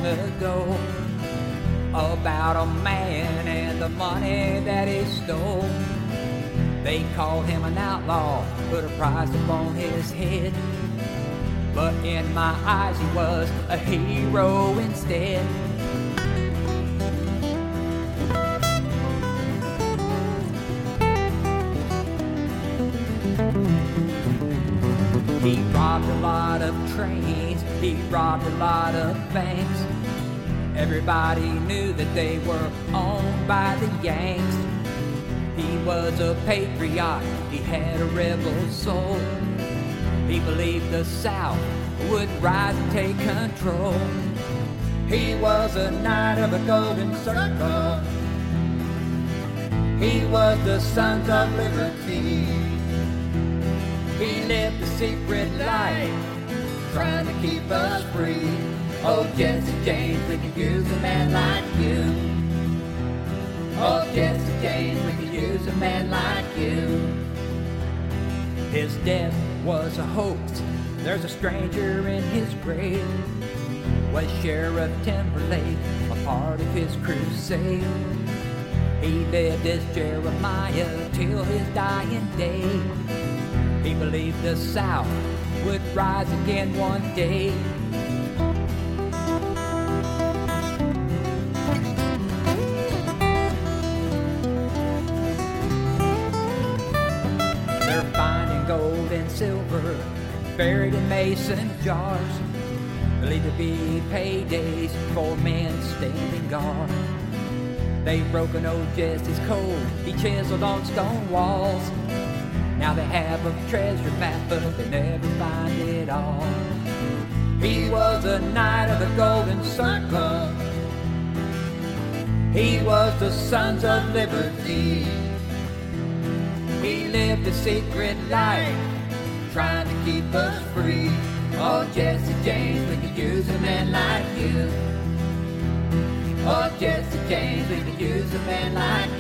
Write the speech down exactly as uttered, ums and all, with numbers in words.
ago about a man and the money that he stole. They called him an outlaw, put a price upon his head, but in my eyes he was a hero instead. He robbed a lot of trains, he robbed a lot of banks. Everybody knew that they were owned by the Yanks. He was a patriot, he had a rebel soul. He believed the South would rise and take control. He was a knight of the Golden Circle. He was the Sons of Liberty. He lived a secret life, trying to keep us free. Oh, Jesse James, we could use a man like you. Oh, Jesse James, we could use a man like you. His death was a hoax, there's a stranger in his grave. Was Sheriff Timberlake a part of his crusade? He lived as Jeremiah till his dying day. He believed the South would rise again one day. They're finding gold and silver buried in mason jars, believed to be paydays for men standing guard. They broke an old Jesse's code, he chiseled on stone walls. Now they have a treasure map, but they never find it all. He was a knight of the Golden Circle. He was the Sons of Liberty. He lived a secret life, trying to keep us free. Oh, Jesse James, we could use a man like you. Oh, Jesse James, we could use a man like